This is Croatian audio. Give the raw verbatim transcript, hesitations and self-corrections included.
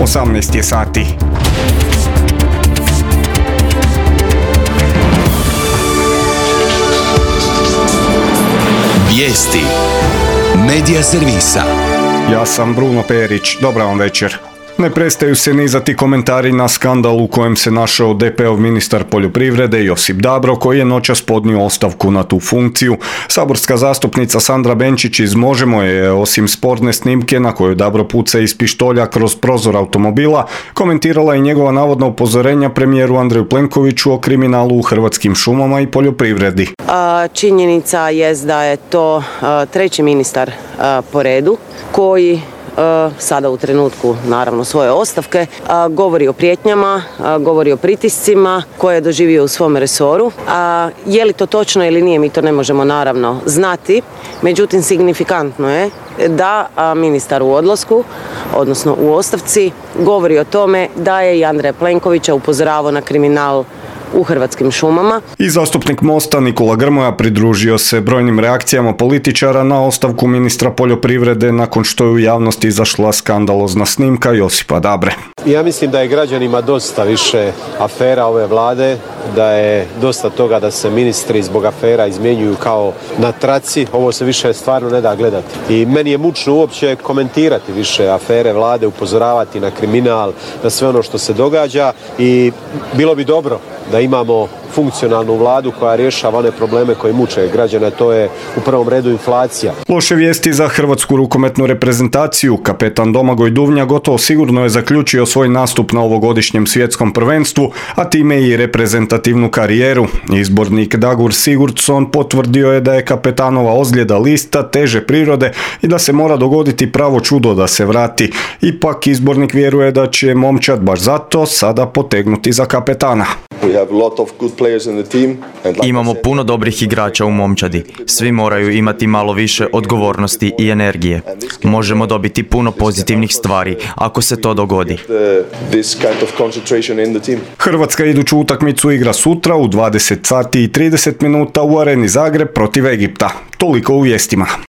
osamnaest je sati. Vijesti Medija servisa. Ja sam Bruno Perić, dobra vam večer. Ne prestaju se nizati komentari na skandal u kojem se našao D P-ov ministar poljoprivrede Josip Dabro, koji je noćas podnio ostavku na tu funkciju. Saborska zastupnica Sandra Benčić iz Možemo je, osim sporne snimke na kojoj Dabro puca iz pištolja kroz prozor automobila, komentirala i njegova navodna upozorenja premijeru Andreju Plenkoviću o kriminalu u Hrvatskim šumama i poljoprivredi. A, činjenica je da je to a, treći ministar a, po redu koji sada u trenutku naravno svoje ostavke, a, govori o prijetnjama, a, govori o pritiscima koje je doživio u svom resoru. A, je li to točno ili nije, mi to ne možemo naravno znati, međutim signifikantno je da a, ministar u odlasku, odnosno u ostavci, govori o tome da je i Andreja Plenkovića upozoravao na kriminal u Hrvatskim šumama. I zastupnik Mosta Nikola Grmoja pridružio se brojnim reakcijama političara na ostavku ministra poljoprivrede nakon što je u javnosti izašla skandalozna snimka Josipa Dabre. Ja mislim da je građanima dosta više afera ove vlade, da je dosta toga da se ministri zbog afera izmjenjuju kao na traci. Ovo se više stvarno ne da gledati. I meni je mučno uopće komentirati više afere vlade, upozoravati na kriminal, na sve ono što se događa i bilo bi dobro da imamo funkcionalnu vladu koja rješava one probleme koji muče građane, to je u prvom redu inflacija. Loše vijesti za hrvatsku rukometnu reprezentaciju. Kapetan Domagoj Duvnja gotovo sigurno je zaključio svoj nastup na ovogodišnjem svjetskom prvenstvu, a time i reprezentativnu karijeru. Izbornik Dagur Sigurdsson potvrdio je da je kapetanova ozljeda lista teže prirode i da se mora dogoditi pravo čudo da se vrati. Ipak izbornik vjeruje da će momčad baš zato sada potegnuti za kapetana. Imamo puno dobrih igrača u momčadi. Svi moraju imati malo više odgovornosti i energije. Možemo dobiti puno pozitivnih stvari ako se to dogodi. Hrvatska iduću utakmicu igra sutra u dvadeset sati i trideset minuta u Areni Zagreb protiv Egipta. Toliko u vijestima.